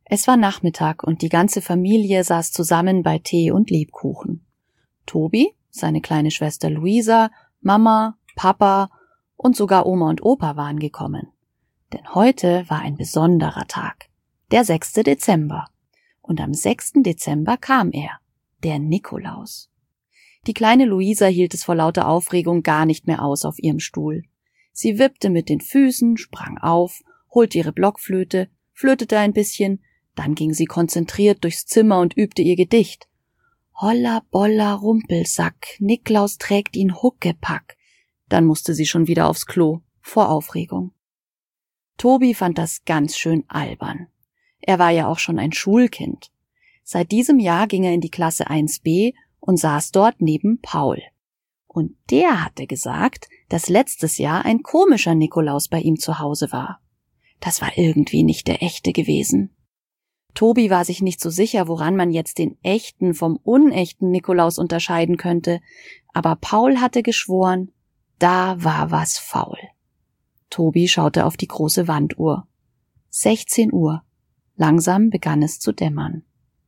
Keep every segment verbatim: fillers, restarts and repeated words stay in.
Es war Nachmittag und die ganze Familie saß zusammen bei Tee und Lebkuchen. Tobi, seine kleine Schwester Luisa, Mama, Papa und sogar Oma und Opa waren gekommen. Denn heute war ein besonderer Tag, der sechste Dezember. Und am sechsten Dezember kam er, der Nikolaus. Die kleine Luisa hielt es vor lauter Aufregung gar nicht mehr aus auf ihrem Stuhl. Sie wippte mit den Füßen, sprang auf, holte ihre Blockflöte, flötete ein bisschen, dann ging sie konzentriert durchs Zimmer und übte ihr Gedicht. Holla bolla Rumpelsack, Niklaus trägt ihn Huckepack. Dann musste sie schon wieder aufs Klo, vor Aufregung. Tobi fand das ganz schön albern. Er war ja auch schon ein Schulkind. Seit diesem Jahr ging er in die Klasse eins b und saß dort neben Paul. Und der hatte gesagt, dass letztes Jahr ein komischer Nikolaus bei ihm zu Hause war. Das war irgendwie nicht der echte gewesen. Tobi war sich nicht so sicher, woran man jetzt den echten vom unechten Nikolaus unterscheiden könnte, aber Paul hatte geschworen, da war was faul. Tobi schaute auf die große Wanduhr. sechzehn Uhr. Langsam begann es zu dämmern.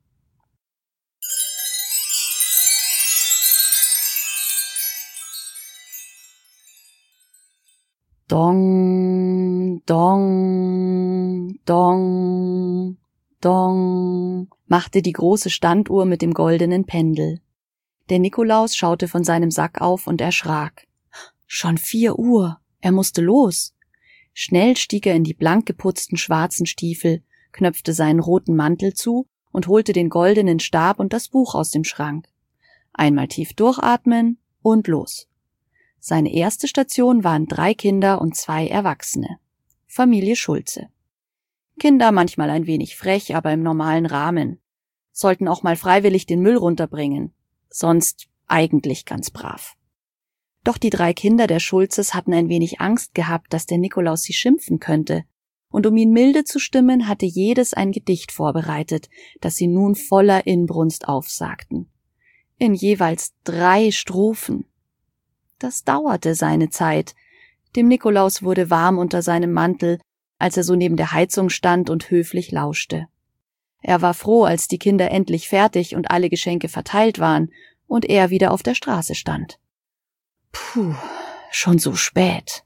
Dong, dong, dong, dong, machte die große Standuhr mit dem goldenen Pendel. Der Nikolaus schaute von seinem Sack auf und erschrak. Schon vier Uhr, er musste los. Schnell stieg er in die blank geputzten schwarzen Stiefel, knöpfte seinen roten Mantel zu und holte den goldenen Stab und das Buch aus dem Schrank. Einmal tief durchatmen und los. Seine erste Station waren drei Kinder und zwei Erwachsene. Familie Schulze. Kinder manchmal ein wenig frech, aber im normalen Rahmen. Sollten auch mal freiwillig den Müll runterbringen. Sonst eigentlich ganz brav. Doch die drei Kinder der Schulzes hatten ein wenig Angst gehabt, dass der Nikolaus sie schimpfen könnte. Und um ihn milde zu stimmen, hatte jedes ein Gedicht vorbereitet, das sie nun voller Inbrunst aufsagten. In jeweils drei Strophen. Das dauerte seine Zeit. Dem Nikolaus wurde warm unter seinem Mantel, als er so neben der Heizung stand und höflich lauschte. Er war froh, als die Kinder endlich fertig und alle Geschenke verteilt waren und er wieder auf der Straße stand. Puh, schon so spät.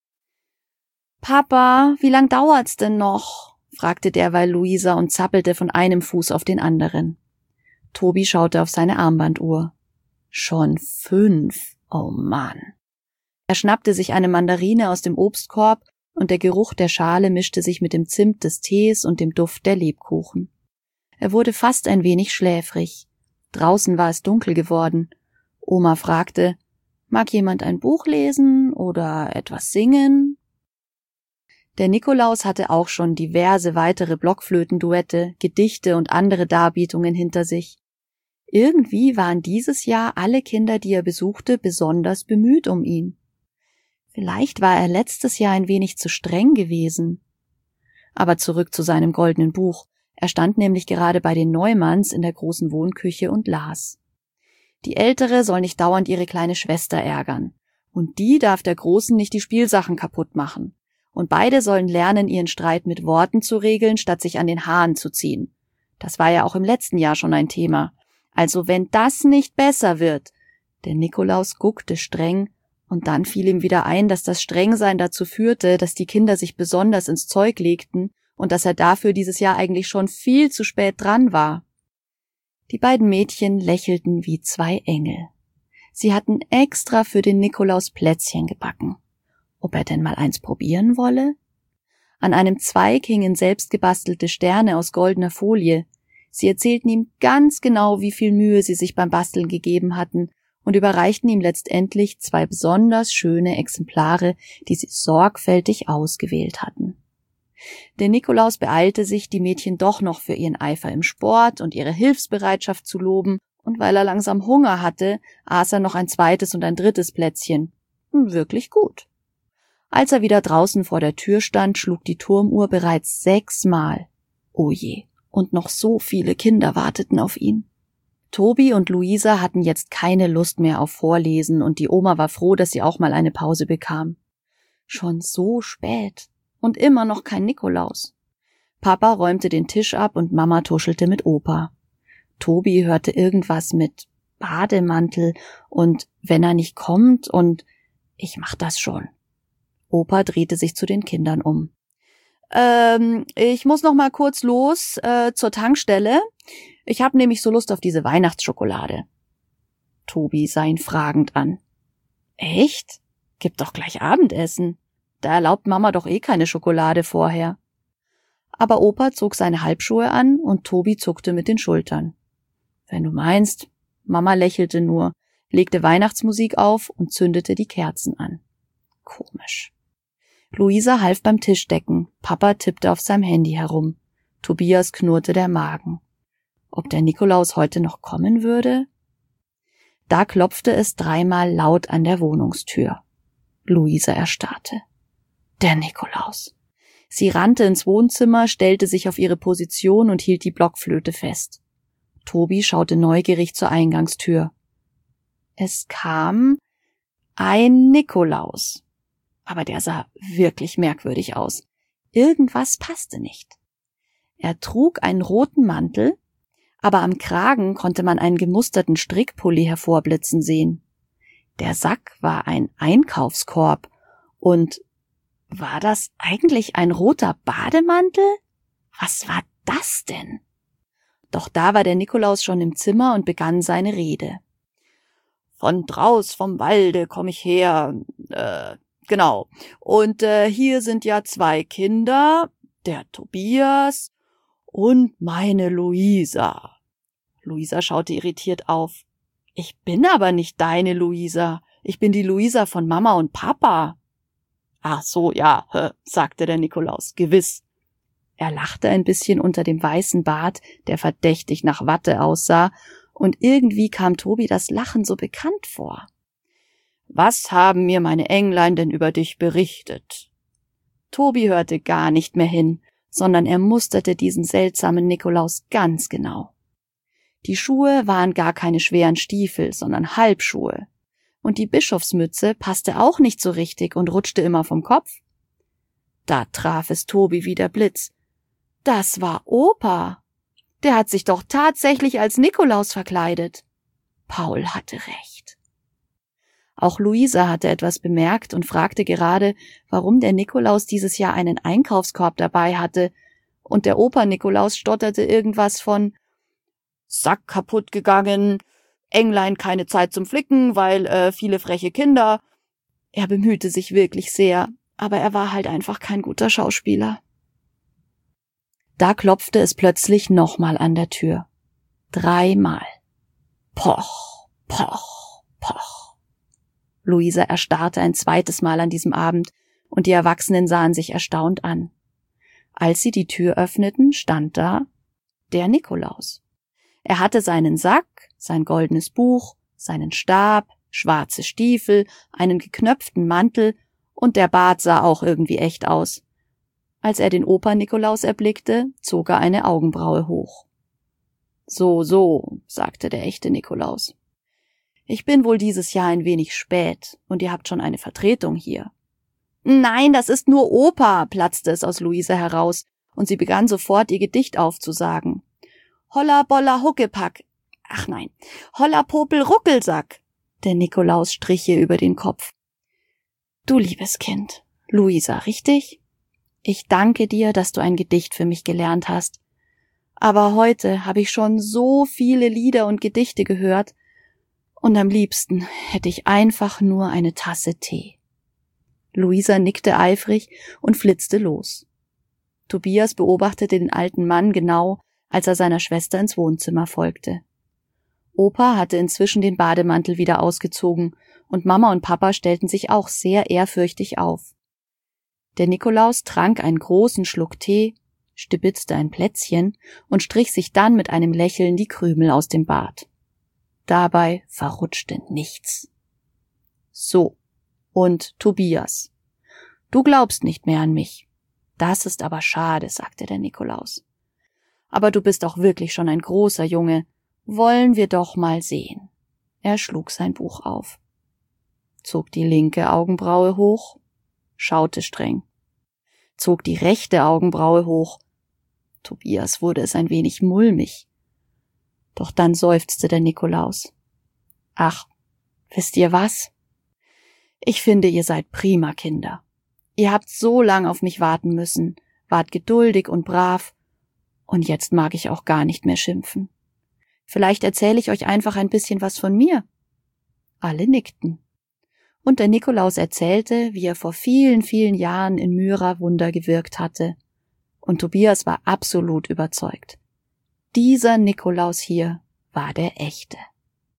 »Papa, wie lang dauert's denn noch?« fragte derweil Luisa und zappelte von einem Fuß auf den anderen. Tobi schaute auf seine Armbanduhr. Schon fünf. Oh Mann. Er schnappte sich eine Mandarine aus dem Obstkorb und der Geruch der Schale mischte sich mit dem Zimt des Tees und dem Duft der Lebkuchen. Er wurde fast ein wenig schläfrig. Draußen war es dunkel geworden. Oma fragte, mag jemand ein Buch lesen oder etwas singen? Der Nikolaus hatte auch schon diverse weitere Blockflötenduette, Gedichte und andere Darbietungen hinter sich. Irgendwie waren dieses Jahr alle Kinder, die er besuchte, besonders bemüht um ihn. Vielleicht war er letztes Jahr ein wenig zu streng gewesen. Aber zurück zu seinem goldenen Buch. Er stand nämlich gerade bei den Neumanns in der großen Wohnküche und las. Die Ältere soll nicht dauernd ihre kleine Schwester ärgern. Und die darf der Großen nicht die Spielsachen kaputt machen. Und beide sollen lernen, ihren Streit mit Worten zu regeln, statt sich an den Haaren zu ziehen. Das war ja auch im letzten Jahr schon ein Thema. Also wenn das nicht besser wird. Der Nikolaus guckte streng, und dann fiel ihm wieder ein, dass das Strengsein dazu führte, dass die Kinder sich besonders ins Zeug legten und dass er dafür dieses Jahr eigentlich schon viel zu spät dran war. Die beiden Mädchen lächelten wie zwei Engel. Sie hatten extra für den Nikolaus Plätzchen gebacken. Ob er denn mal eins probieren wolle? An einem Zweig hingen selbstgebastelte Sterne aus goldener Folie. Sie erzählten ihm ganz genau, wie viel Mühe sie sich beim Basteln gegeben hatten und überreichten ihm letztendlich zwei besonders schöne Exemplare, die sie sorgfältig ausgewählt hatten. Der Nikolaus beeilte sich, die Mädchen doch noch für ihren Eifer im Sport und ihre Hilfsbereitschaft zu loben, und weil er langsam Hunger hatte, aß er noch ein zweites und ein drittes Plätzchen. Wirklich gut. Als er wieder draußen vor der Tür stand, schlug die Turmuhr bereits sechsmal. Oh je. Und noch so viele Kinder warteten auf ihn. Tobi und Luisa hatten jetzt keine Lust mehr auf Vorlesen und die Oma war froh, dass sie auch mal eine Pause bekam. Schon so spät und immer noch kein Nikolaus. Papa räumte den Tisch ab und Mama tuschelte mit Opa. Tobi hörte irgendwas mit Bademantel und wenn er nicht kommt und ich mach das schon. Opa drehte sich zu den Kindern um. Ähm, ich muss noch mal kurz los äh, zur Tankstelle. Ich habe nämlich so Lust auf diese Weihnachtsschokolade. Tobi sah ihn fragend an. Echt? Gib doch gleich Abendessen. Da erlaubt Mama doch eh keine Schokolade vorher. Aber Opa zog seine Halbschuhe an und Tobi zuckte mit den Schultern. Wenn du meinst. Mama lächelte nur, legte Weihnachtsmusik auf und zündete die Kerzen an. Komisch. Luisa half beim Tischdecken, Papa tippte auf seinem Handy herum. Tobias knurrte der Magen. Ob der Nikolaus heute noch kommen würde? Da klopfte es dreimal laut an der Wohnungstür. Luisa erstarrte. Der Nikolaus. Sie rannte ins Wohnzimmer, stellte sich auf ihre Position und hielt die Blockflöte fest. Tobi schaute neugierig zur Eingangstür. Es kam ein Nikolaus. Aber der sah wirklich merkwürdig aus. Irgendwas passte nicht. Er trug einen roten Mantel, aber am Kragen konnte man einen gemusterten Strickpulli hervorblitzen sehen. Der Sack war ein Einkaufskorb. Und war das eigentlich ein roter Bademantel? Was war das denn? Doch da war der Nikolaus schon im Zimmer und begann seine Rede. Von draus vom Walde komm ich her, äh, genau. Und äh, hier sind ja zwei Kinder, der Tobias und meine Luisa. Luisa schaute irritiert auf. Ich bin aber nicht deine Luisa. Ich bin die Luisa von Mama und Papa. Ach so, ja, sagte der Nikolaus, gewiss. Er lachte ein bisschen unter dem weißen Bart, der verdächtig nach Watte aussah, und irgendwie kam Tobi das Lachen so bekannt vor. Was haben mir meine Englein denn über dich berichtet? Tobi hörte gar nicht mehr hin, sondern er musterte diesen seltsamen Nikolaus ganz genau. Die Schuhe waren gar keine schweren Stiefel, sondern Halbschuhe. Und die Bischofsmütze passte auch nicht so richtig und rutschte immer vom Kopf. Da traf es Tobi wie der Blitz. Das war Opa. Der hat sich doch tatsächlich als Nikolaus verkleidet. Paul hatte recht. Auch Luisa hatte etwas bemerkt und fragte gerade, warum der Nikolaus dieses Jahr einen Einkaufskorb dabei hatte, und der Opa Nikolaus stotterte irgendwas von Sack kaputt gegangen, Englein keine Zeit zum Flicken, weil äh, viele freche Kinder. Er bemühte sich wirklich sehr, aber er war halt einfach kein guter Schauspieler. Da klopfte es plötzlich nochmal an der Tür. Dreimal. Poch, poch, poch. Luisa erstarrte ein zweites Mal an diesem Abend, und die Erwachsenen sahen sich erstaunt an. Als sie die Tür öffneten, stand da der Nikolaus. Er hatte seinen Sack, sein goldenes Buch, seinen Stab, schwarze Stiefel, einen geknöpften Mantel, und der Bart sah auch irgendwie echt aus. Als er den Opa Nikolaus erblickte, zog er eine Augenbraue hoch. So, so, sagte der echte Nikolaus. Ich bin wohl dieses Jahr ein wenig spät, und ihr habt schon eine Vertretung hier. Nein, das ist nur Opa, platzte es aus Luisa heraus, und sie begann sofort ihr Gedicht aufzusagen. Holla bolla Huckepack. Ach nein, Holla Popel Ruckelsack. Der Nikolaus strich ihr über den Kopf. Du liebes Kind, Luisa, richtig? Ich danke dir, dass du ein Gedicht für mich gelernt hast. Aber heute habe ich schon so viele Lieder und Gedichte gehört, und am liebsten hätte ich einfach nur eine Tasse Tee. Luisa nickte eifrig und flitzte los. Tobias beobachtete den alten Mann genau, als er seiner Schwester ins Wohnzimmer folgte. Opa hatte inzwischen den Bademantel wieder ausgezogen, und Mama und Papa stellten sich auch sehr ehrfürchtig auf. Der Nikolaus trank einen großen Schluck Tee, stibitzte ein Plätzchen und strich sich dann mit einem Lächeln die Krümel aus dem Bart. Dabei verrutschte nichts. So, und Tobias, du glaubst nicht mehr an mich. Das ist aber schade, sagte der Nikolaus. Aber du bist auch wirklich schon ein großer Junge. Wollen wir doch mal sehen. Er schlug sein Buch auf, zog die linke Augenbraue hoch, schaute streng, zog die rechte Augenbraue hoch Tobias wurde es ein wenig mulmig. Doch dann seufzte der Nikolaus. Ach, wisst ihr was? Ich finde, ihr seid prima Kinder. Ihr habt so lang auf mich warten müssen, wart geduldig und brav, und jetzt mag ich auch gar nicht mehr schimpfen. Vielleicht erzähle ich euch einfach ein bisschen was von mir. Alle nickten. Und der Nikolaus erzählte, wie er vor vielen, vielen Jahren in Myra Wunder gewirkt hatte. Und Tobias war absolut überzeugt. Dieser Nikolaus hier war der echte.